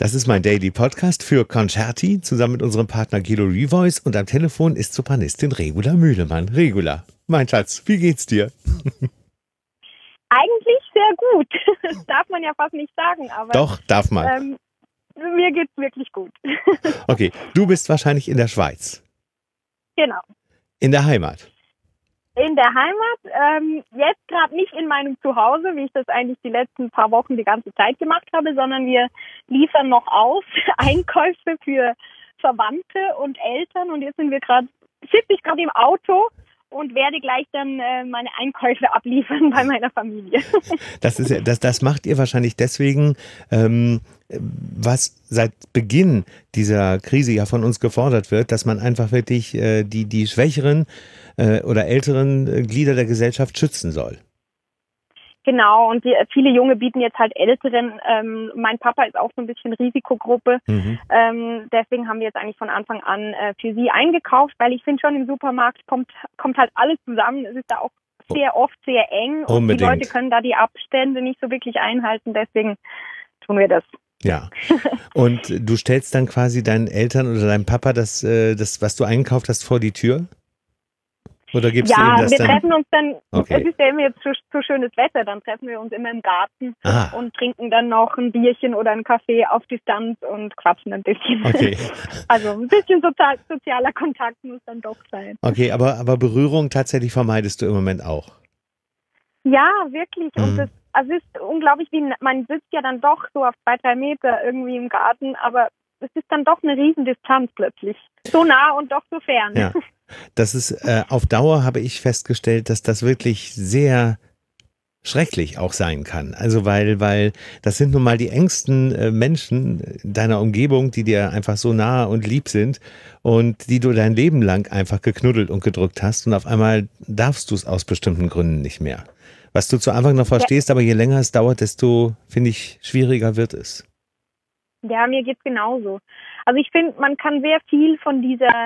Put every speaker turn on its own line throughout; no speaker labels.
Das ist mein Daily Podcast für Concerti zusammen mit unserem Partner Guido Revoice und am Telefon ist Sopranistin Regula Mühlemann. Regula, mein Schatz, wie geht's dir?
Eigentlich sehr gut. Das darf man ja fast nicht sagen, aber...
Doch, darf man.
Mir geht's wirklich gut.
Okay, du bist wahrscheinlich in der Schweiz.
Genau.
In der Heimat.
In der Heimat, jetzt gerade nicht in meinem Zuhause, wie ich das eigentlich die letzten paar Wochen die ganze Zeit gemacht habe, sondern wir liefern noch aus Einkäufe für Verwandte und Eltern und jetzt sitze ich gerade im Auto und werde gleich dann meine Einkäufe abliefern bei meiner Familie.
Das macht ihr wahrscheinlich deswegen, was seit Beginn dieser Krise ja von uns gefordert wird, dass man einfach wirklich die schwächeren oder älteren Glieder der Gesellschaft schützen soll.
Genau, und viele Junge bieten jetzt halt Älteren. Mein Papa ist auch so ein bisschen Risikogruppe. Deswegen haben wir jetzt eigentlich von Anfang an für sie eingekauft, weil ich finde schon im Supermarkt kommt halt alles zusammen. Es ist da auch sehr oft sehr eng und die Leute können da die Abstände nicht so wirklich einhalten. Deswegen tun wir das.
Ja, und du stellst dann quasi deinen Eltern oder deinem Papa das was du eingekauft hast, vor die Tür? Oder gibst du ihm das dann? Ja, wir
treffen uns dann, okay. Es ist ja immer jetzt so schönes Wetter, dann treffen wir uns immer im Garten und trinken dann noch ein Bierchen oder einen Kaffee auf Distanz und quatschen ein bisschen. Okay. Also ein bisschen sozialer Kontakt muss dann doch sein.
Okay, aber Berührung tatsächlich vermeidest du im Moment auch?
Ja, wirklich. Und es ist unglaublich, man sitzt ja dann doch so auf 2-3 Meter irgendwie im Garten, aber es ist dann doch eine Riesendistanz plötzlich. So nah und doch so fern.
Ja. Das ist auf Dauer, habe ich festgestellt, dass das wirklich sehr schrecklich auch sein kann. Also weil das sind nun mal die engsten Menschen deiner Umgebung, die dir einfach so nah und lieb sind und die du dein Leben lang einfach geknuddelt und gedrückt hast und auf einmal darfst du es aus bestimmten Gründen nicht mehr. Was du zu Anfang noch verstehst, aber je länger es dauert, desto, finde ich, schwieriger wird es.
Ja, mir geht's genauso. Also ich finde, man kann sehr viel von dieser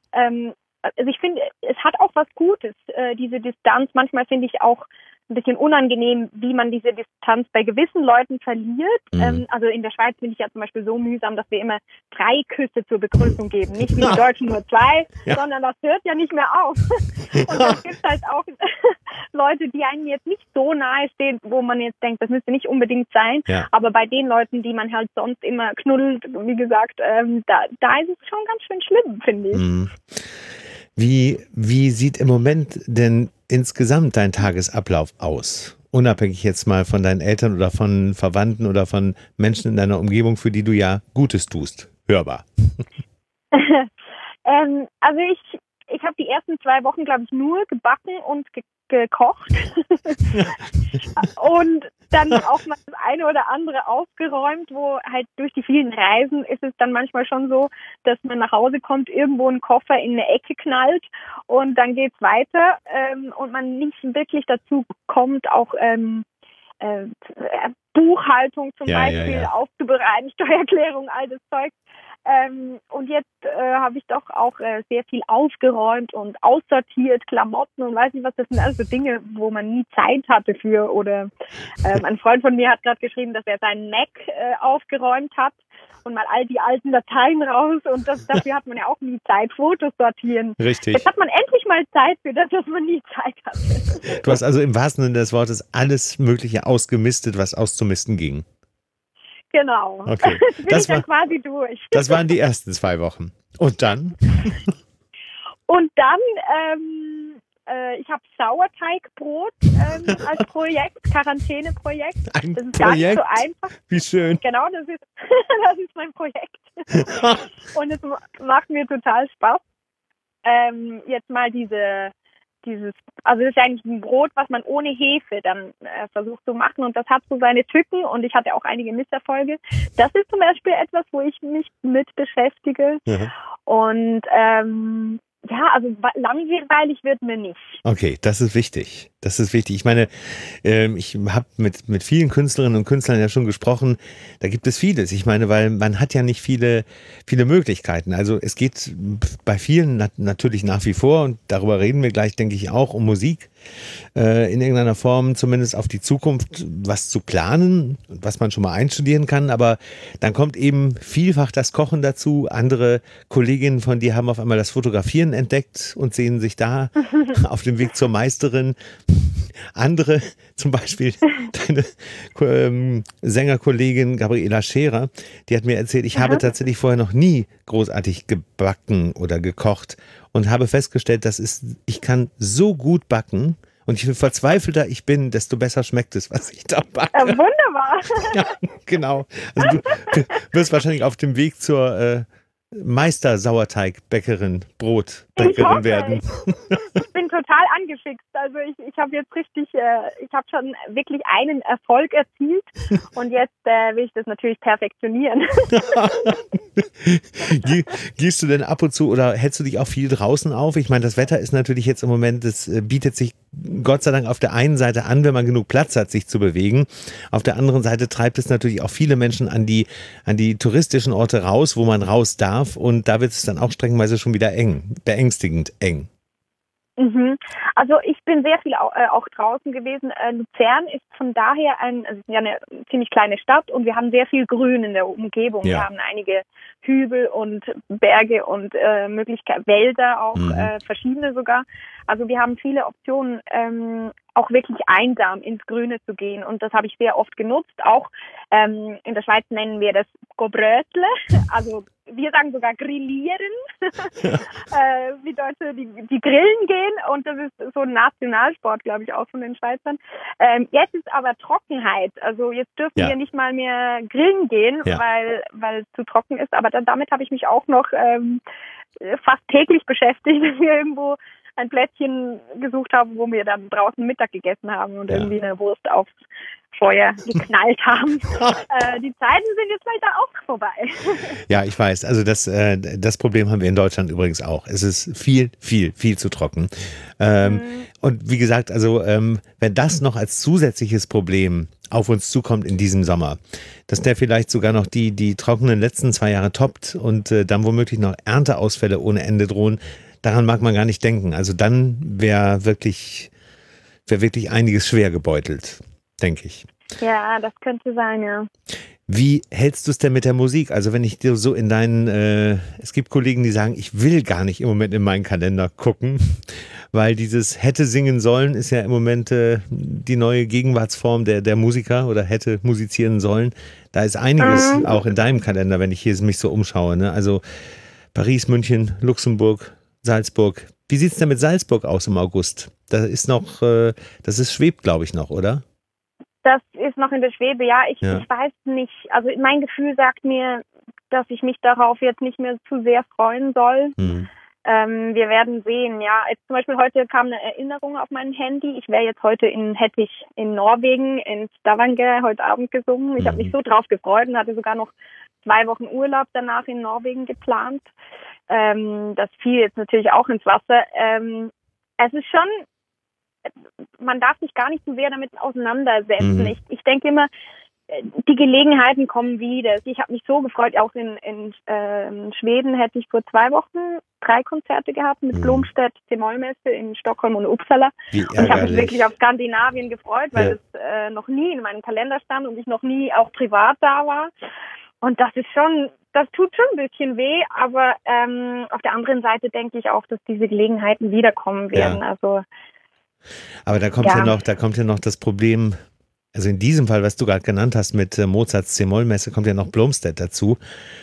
also ich finde, es hat auch was Gutes, diese Distanz. Manchmal finde ich auch ein bisschen unangenehm, wie man diese Distanz bei gewissen Leuten verliert. Also in der Schweiz finde ich ja zum Beispiel so mühsam, dass wir immer 3 Küsse zur Begrüßung geben. Nicht wie die Deutschen nur 2, sondern das hört ja nicht mehr auf. Und dann gibt es halt auch Leute, die einem jetzt nicht so nahe stehen, wo man jetzt denkt, das müsste nicht unbedingt sein. Ja. Aber bei den Leuten, die man halt sonst immer knuddelt, wie gesagt, da ist es schon ganz schön schlimm, finde ich.
Wie sieht im Moment denn insgesamt dein Tagesablauf aus? Unabhängig jetzt mal von deinen Eltern oder von Verwandten oder von Menschen in deiner Umgebung, für die du ja Gutes tust. Hörbar.
Also ich habe die ersten 2 Wochen, glaube ich, nur gebacken und gekocht und dann auch mal das eine oder andere aufgeräumt, wo halt durch die vielen Reisen ist es dann manchmal schon so, dass man nach Hause kommt, irgendwo einen Koffer in eine Ecke knallt und dann geht's weiter und man nicht wirklich dazu kommt, auch Buchhaltung zum Beispiel aufzubereiten, Steuererklärung, all das Zeug. Und jetzt habe ich doch auch sehr viel aufgeräumt und aussortiert, Klamotten und weiß nicht was, das sind alles so Dinge, wo man nie Zeit hatte für. Oder ein Freund von mir hat gerade geschrieben, dass er seinen Mac aufgeräumt hat und mal all die alten Dateien raus und dafür hat man ja auch nie Zeit, Fotos sortieren.
Richtig.
Jetzt hat man endlich mal Zeit für das, was man nie Zeit hatte.
Du hast also im wahrsten Sinne des Wortes alles Mögliche ausgemistet, was auszumisten ging.
Genau.
Okay.
Das bin ich dann quasi durch.
Das waren die ersten 2 Wochen. Und dann?
Und dann, ich habe Sauerteigbrot als Projekt, Quarantäneprojekt.
Das ist
Projekt?
Gar nicht so einfach. Wie schön.
Genau, das ist mein Projekt. Und es macht mir total Spaß. Jetzt mal also das ist eigentlich ein Brot, was man ohne Hefe dann versucht zu machen und das hat so seine Tücken und ich hatte auch einige Misserfolge. Das ist zum Beispiel etwas, wo ich mich mit beschäftige und also langweilig wird mir nicht.
Okay, das ist wichtig. Das ist wichtig. Ich meine, ich habe mit vielen Künstlerinnen und Künstlern ja schon gesprochen. Da gibt es vieles. Ich meine, weil man hat ja nicht viele Möglichkeiten. Also es geht bei vielen natürlich nach wie vor, und darüber reden wir gleich, denke ich, auch um Musik in irgendeiner Form, zumindest auf die Zukunft was zu planen, was man schon mal einstudieren kann. Aber dann kommt eben vielfach das Kochen dazu. Andere Kolleginnen von dir haben auf einmal das Fotografieren entdeckt und sehen sich da auf dem Weg zur Meisterin. Andere, zum Beispiel deine Sängerkollegin Gabriela Scherer, die hat mir erzählt, ich habe tatsächlich vorher noch nie großartig gebacken oder gekocht und habe festgestellt, ich kann so gut backen, und je verzweifelter ich bin, desto besser schmeckt es, was ich da backe.
Wunderbar.
Ja, genau. Also du wirst wahrscheinlich auf dem Weg zur Meister-Sauerteigbäckerin, Brotbäckerin werden.
Ich bin total angefixt. Also ich habe jetzt richtig, ich habe schon wirklich einen Erfolg erzielt und jetzt will ich das natürlich perfektionieren.
Gehst du denn ab und zu oder hältst du dich auch viel draußen auf? Ich meine, das Wetter ist natürlich jetzt im Moment, das bietet sich Gott sei Dank auf der einen Seite an, wenn man genug Platz hat, sich zu bewegen. Auf der anderen Seite treibt es natürlich auch viele Menschen an die touristischen Orte raus, wo man raus darf, und da wird es dann auch streckenweise schon wieder eng, beängstigend eng.
Also ich bin sehr viel auch draußen gewesen. Luzern ist von daher eine ziemlich kleine Stadt und wir haben sehr viel Grün in der Umgebung.
Ja.
Wir haben einige Hügel und Berge und Möglichkeiten, Wälder auch, verschiedene sogar. Also wir haben viele Optionen, auch wirklich einsam ins Grüne zu gehen, und das habe ich sehr oft genutzt. Auch in der Schweiz nennen wir das Gobrötle, also wir sagen sogar grillieren, wie Deutsche die grillen gehen, und das ist so ein Nationalsport, glaube ich, auch von den Schweizern. Jetzt ist aber Trockenheit, also jetzt dürfen wir nicht mal mehr grillen gehen, weil es zu trocken ist, aber damit habe ich mich auch noch fast täglich beschäftigt, dass wir irgendwo ein Plätzchen gesucht haben, wo wir dann draußen Mittag gegessen haben und irgendwie eine Wurst aufs Feuer geknallt haben. Die Zeiten sind jetzt leider auch vorbei.
Ja, ich weiß. Also das Problem haben wir in Deutschland übrigens auch. Es ist viel, viel, viel zu trocken. Und wie gesagt, also wenn das noch als zusätzliches Problem auf uns zukommt in diesem Sommer, dass der vielleicht sogar noch die trockenen letzten 2 Jahre toppt und dann womöglich noch Ernteausfälle ohne Ende drohen, daran mag man gar nicht denken. Also dann wäre wirklich einiges schwer gebeutelt, denke ich.
Ja, das könnte sein, ja.
Wie hältst du es denn mit der Musik? Also wenn ich dir so in es gibt Kollegen, die sagen, ich will gar nicht im Moment in meinen Kalender gucken, weil dieses hätte singen sollen ist ja im Moment die neue Gegenwartsform der Musiker, oder hätte musizieren sollen. Da ist einiges auch in deinem Kalender, wenn ich hier mich so umschaue, ne? Also Paris, München, Luxemburg, Salzburg. Wie sieht es denn mit Salzburg aus im August? Das schwebt, glaube ich, noch, oder?
Das ist noch in der Schwebe, ja. Ich weiß nicht. Also mein Gefühl sagt mir, dass ich mich darauf jetzt nicht mehr zu sehr freuen soll. Wir werden sehen, ja. Jetzt zum Beispiel heute kam eine Erinnerung auf mein Handy. Hätte ich in Norwegen, in Stavanger heute Abend gesungen. Ich habe mich so drauf gefreut und hatte sogar noch 2 Wochen Urlaub danach in Norwegen geplant. Das fiel jetzt natürlich auch ins Wasser. Es ist schon, man darf sich gar nicht so sehr damit auseinandersetzen. Ich denke immer, die Gelegenheiten kommen wieder. Ich habe mich so gefreut, auch in Schweden hätte ich vor 2 Wochen 3 Konzerte gehabt mit Blomstedt, C-Moll-Messe in Stockholm und Uppsala. Und ich habe mich wirklich auf Skandinavien gefreut, weil es noch nie in meinem Kalender stand und ich noch nie auch privat da war. Und das tut schon ein bisschen weh, aber auf der anderen Seite denke ich auch, dass diese Gelegenheiten wiederkommen werden.
Ja.
Also,
aber da kommt ja noch das Problem, also in diesem Fall, was du gerade genannt hast mit Mozarts C-Moll-Messe, kommt ja noch Blomstedt dazu.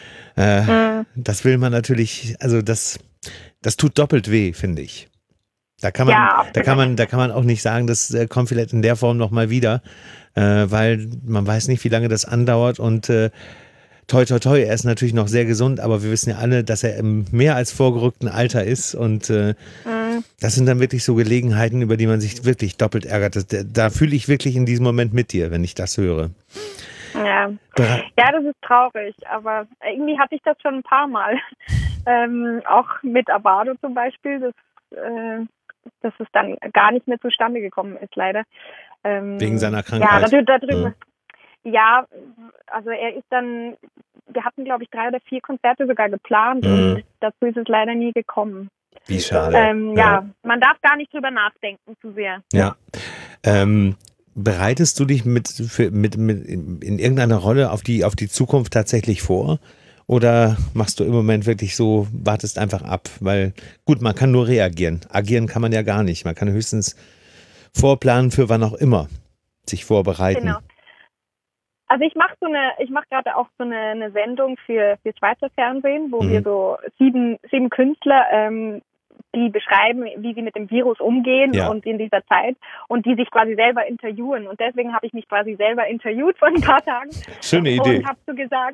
Das will man natürlich, also das tut doppelt weh, finde ich. Da kann man auch nicht sagen, das kommt vielleicht in der Form nochmal wieder, weil man weiß nicht, wie lange das andauert, und toi, toi, toi, er ist natürlich noch sehr gesund, aber wir wissen ja alle, dass er im mehr als vorgerückten Alter ist, und das sind dann wirklich so Gelegenheiten, über die man sich wirklich doppelt ärgert. Da fühle ich wirklich in diesem Moment mit dir, wenn ich das höre.
Ja, das ist traurig, aber irgendwie hatte ich das schon ein paar Mal. Auch mit Abado zum Beispiel, das dass es dann gar nicht mehr zustande gekommen ist, leider.
Wegen seiner Krankheit.
Ja, darüber. Ja, also er ist dann, wir hatten, glaube ich, 3 oder 4 Konzerte sogar geplant und dazu ist es leider nie gekommen.
Wie schade.
Ja, man darf gar nicht drüber nachdenken zu sehr.
Ja. Bereitest du dich in irgendeiner Rolle auf die Zukunft tatsächlich vor? Oder machst du im Moment wirklich so, wartest einfach ab? Weil, gut, man kann nur reagieren. Agieren kann man ja gar nicht. Man kann höchstens vorplanen für wann auch immer, sich vorbereiten.
Genau. Also ich mache gerade auch so eine Sendung für Schweizer Fernsehen, wo wir so 7 Künstler, die beschreiben, wie sie mit dem Virus umgehen und in dieser Zeit und die sich quasi selber interviewen. Und deswegen habe ich mich quasi selber interviewt vor ein paar Tagen.
Schöne Idee.
Und habe so gesagt,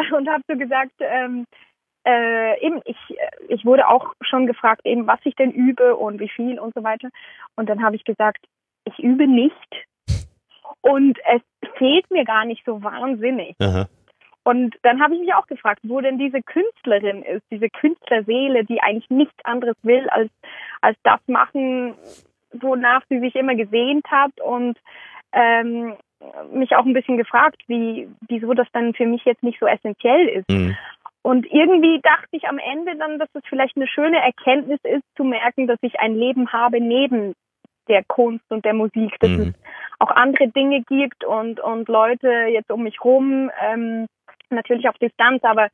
eben, ich wurde auch schon gefragt, eben, was ich denn übe und wie viel und so weiter. Und dann habe ich gesagt, ich übe nicht. Und es fehlt mir gar nicht so wahnsinnig.
Aha.
Und dann habe ich mich auch gefragt, wo denn diese Künstlerin ist, diese Künstlerseele, die eigentlich nichts anderes will, als das machen, wonach sie sich immer gesehnt hat. Und mich auch ein bisschen gefragt, wieso das dann für mich jetzt nicht so essentiell ist. Und irgendwie dachte ich am Ende dann, dass es vielleicht eine schöne Erkenntnis ist, zu merken, dass ich ein Leben habe neben der Kunst und der Musik, dass es auch andere Dinge gibt und Leute jetzt um mich rum, natürlich auf Distanz, aber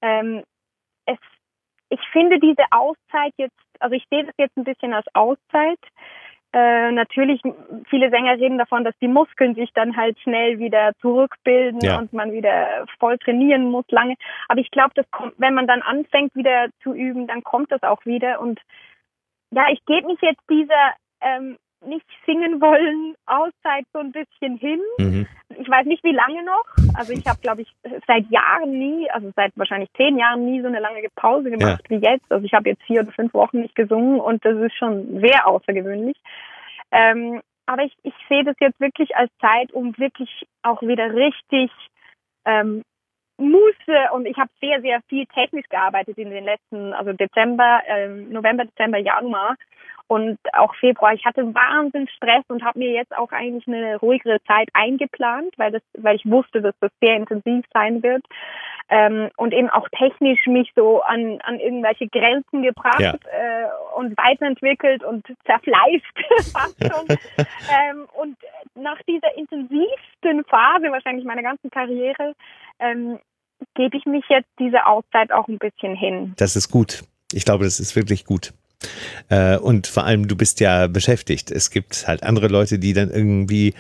ich finde diese Auszeit jetzt, also ich sehe das jetzt ein bisschen als Auszeit. Natürlich, viele Sänger reden davon, dass die Muskeln sich dann halt schnell wieder zurückbilden und man wieder voll trainieren muss lange. Aber ich glaube, das kommt, wenn man dann anfängt wieder zu üben, dann kommt das auch wieder. Und ja, ich gebe mich jetzt dieser nicht singen wollen Auszeit so ein bisschen hin. Ich weiß nicht, wie lange noch. Also ich habe, glaube ich, seit wahrscheinlich 10 Jahren nie so eine lange Pause gemacht wie jetzt. Also ich habe jetzt 4 oder 5 Wochen nicht gesungen und das ist schon sehr außergewöhnlich. Aber ich sehe das jetzt wirklich als Zeit, um wirklich auch wieder richtig Muße, und ich habe sehr, sehr viel technisch gearbeitet in den letzten, also November, Dezember, Januar und auch Februar. Ich hatte wahnsinnig Stress und habe mir jetzt auch eigentlich eine ruhigere Zeit eingeplant, weil ich wusste, dass das sehr intensiv sein wird, und eben auch technisch mich so an irgendwelche Grenzen gebracht und weiterentwickelt und zerfleischt fast schon. Und nach dieser intensivsten Phase wahrscheinlich meiner ganzen Karriere gebe ich mich jetzt diese Auszeit auch ein bisschen hin.
Das ist gut. Ich glaube, das ist wirklich gut. Und vor allem, du bist ja beschäftigt. Es gibt halt andere Leute, die dann irgendwie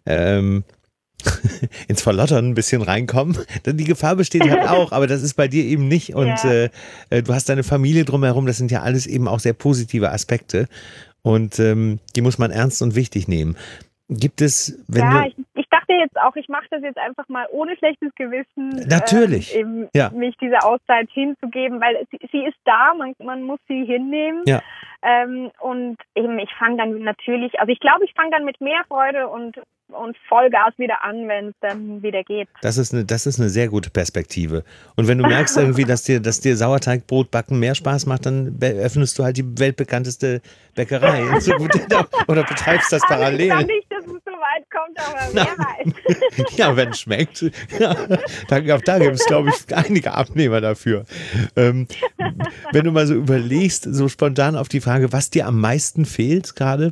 ins Verlottern ein bisschen reinkommen. Die Gefahr besteht halt auch, aber das ist bei dir eben nicht. Und du hast deine Familie drumherum. Das sind ja alles eben auch sehr positive Aspekte. Und die muss man ernst und wichtig nehmen. Gibt es,
ich dachte jetzt auch, ich mache das jetzt einfach mal ohne schlechtes Gewissen.
Natürlich.
Mich diese Auszeit hinzugeben, weil sie ist da, man muss sie hinnehmen. Ja. Und eben, ich fange dann natürlich, also ich glaube, ich fange dann mit mehr Freude und Vollgas wieder an, wenn es dann wieder geht.
Das ist eine sehr gute Perspektive. Und wenn du merkst irgendwie, dass dir Sauerteigbrot backen mehr Spaß macht, dann öffnest du halt die weltbekannteste Bäckerei. Oder betreibst das parallel.
Ich glaube nicht, dass es so weit kommt, aber wer weiß.
Ja, wenn es schmeckt. Ja, da gibt es, glaube ich, einige Abnehmer dafür. Wenn du mal so überlegst, so spontan auf die Frage, was dir am meisten fehlt gerade?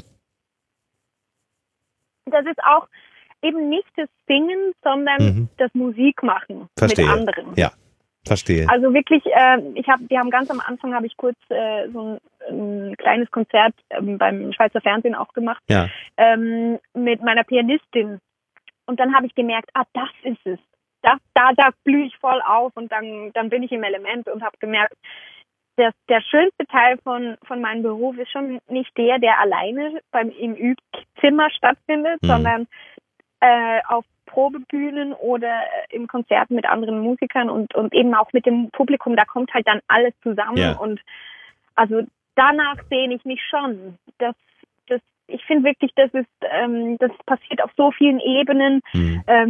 Das ist auch eben nicht das Singen, sondern das Musikmachen mit anderen.
Ja, verstehe.
Also wirklich, wir haben ganz am Anfang, habe ich kurz so ein kleines Konzert beim Schweizer Fernsehen auch gemacht, mit meiner Pianistin. Und dann habe ich gemerkt, das ist es. Da blühe ich voll auf und dann bin ich im Element und habe gemerkt, der schönste Teil von meinem Beruf ist schon nicht der alleine im Übzimmer stattfindet, sondern auf Probebühnen oder im Konzert mit anderen Musikern und eben auch mit dem Publikum. Da kommt halt dann alles zusammen und also danach sehne ich mich schon. Ich finde wirklich, das passiert auf so vielen Ebenen.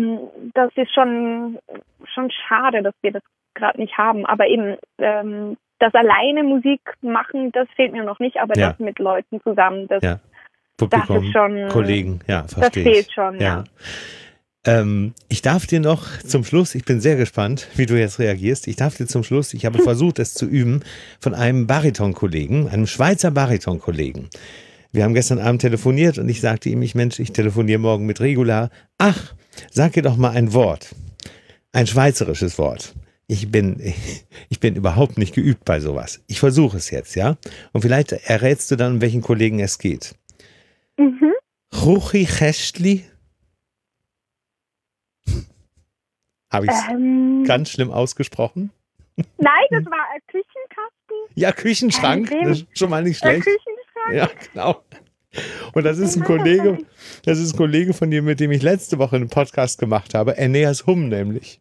Das ist schon schade, dass wir das gerade nicht haben. Aber eben das alleine Musik machen, das fehlt mir noch nicht, aber das mit Leuten zusammen, das
Publikum,
das ist schon,
Kollegen, verstehe
das fehlt schon, ja.
Ich darf dir noch zum Schluss, ich bin sehr gespannt, wie du jetzt reagierst, ich habe versucht, es zu üben, von einem Baritonkollegen, einem Schweizer Baritonkollegen. Wir haben gestern Abend telefoniert und ich sagte ihm, ich telefoniere morgen mit Regula. Ach, sag ihr doch mal ein Wort, ein schweizerisches Wort. Ich bin überhaupt nicht geübt bei sowas. Ich versuche es jetzt, ja? Und vielleicht errätst du dann, um welchen Kollegen es geht. Ruchi Chestli? Habe ich es ganz schlimm ausgesprochen?
Nein, das war ein Küchenkasten.
Ja, Küchenschrank, das ist schon mal nicht schlecht.
Küchenschrank.
Ja, genau. Und das ist ein Kollege von dir, mit dem ich letzte Woche einen Podcast gemacht habe, Aeneas Humm nämlich.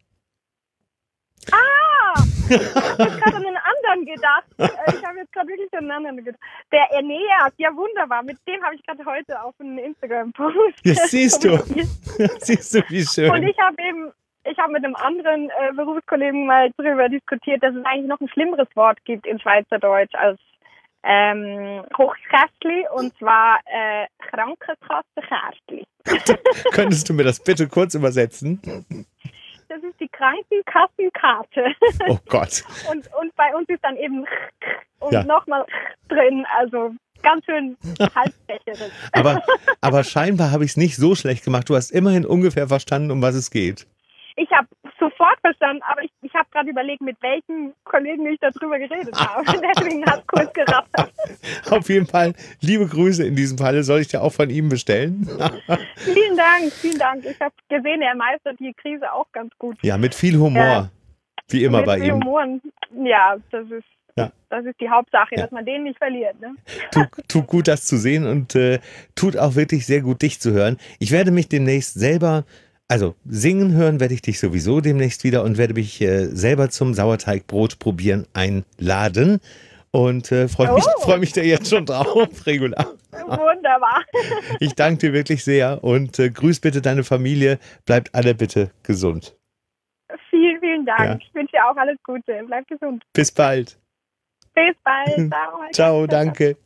Ich habe jetzt gerade an einen anderen gedacht. Ich habe jetzt gerade wirklich an einen anderen gedacht. Der Aeneas, ja wunderbar. Mit dem habe ich gerade heute auf einen Instagram-Post.
Jetzt siehst du. Siehst du, wie schön.
Und ich habe mit einem anderen Berufskollegen mal darüber diskutiert, dass es eigentlich noch ein schlimmeres Wort gibt in Schweizerdeutsch als Hochkästli, und zwar Krankenkassenkärtli.
Könntest du mir das bitte kurz übersetzen?
Das ist die Krankenkassenkarte.
Oh Gott.
Und bei uns ist dann eben und nochmal drin, also ganz schön halsbecherisch.
Aber scheinbar habe ich es nicht so schlecht gemacht. Du hast immerhin ungefähr verstanden, um was es geht.
Ich habe sofort verstanden, aber ich habe gerade überlegt, mit welchen Kollegen ich darüber geredet habe. Deswegen hat es kurz gerattert.
Auf jeden Fall, liebe Grüße in diesem Falle. Soll ich dir auch von ihm bestellen?
Vielen Dank. Ich habe gesehen, er meistert die Krise auch ganz gut.
Ja, mit viel Humor, wie immer bei ihm.
Humor, ja, das ist die Hauptsache, dass man den nicht verliert. Ne?
Tut gut, das zu sehen, und tut auch wirklich sehr gut, dich zu hören. Ich werde mich demnächst selber... Also singen hören werde ich dich sowieso demnächst wieder und werde mich selber zum Sauerteigbrot probieren einladen. Und freue mich da jetzt schon drauf, Regula.
Wunderbar.
Ich danke dir wirklich sehr und grüß bitte deine Familie. Bleibt alle bitte gesund.
Vielen, vielen Dank. Ja. Ich wünsche dir auch alles Gute. Bleib gesund.
Bis bald.
Bis bald. Ciao.
Ciao, danke.